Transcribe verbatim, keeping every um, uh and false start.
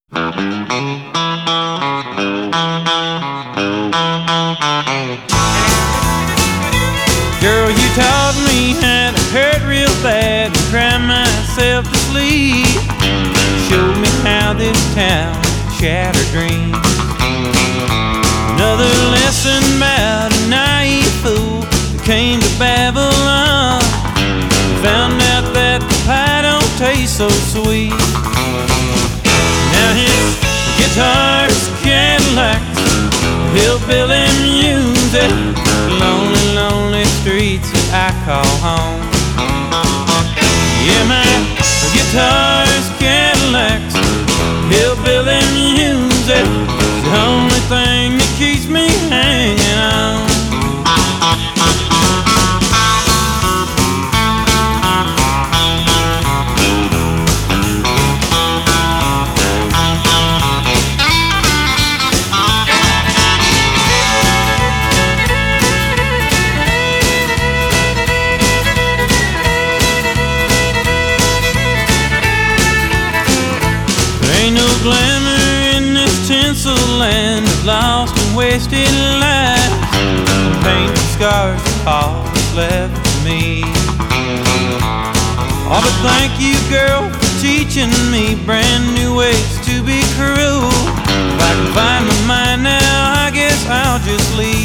Girl, you taught me how to hurt real bad and cry myself to sleep. Showed me how this town shattered dreams. Another lesson about a naive fool who came to Babylon. Found out that the pie don't taste so sweet. Now his guitar's Cadillacs, hillbilly music, lonely, lonely streets that I call home. Yeah, my guitar's Cadillacs, hillbilly music, the only thing that keeps me hanging on. Ain't no glamour in this tinsel land of lost and wasted lives. Paint and scars are all that's left for me. Oh, but thank you, girl, for teaching me brand new ways to be cruel. If I can find my mind now, I guess I'll just leave.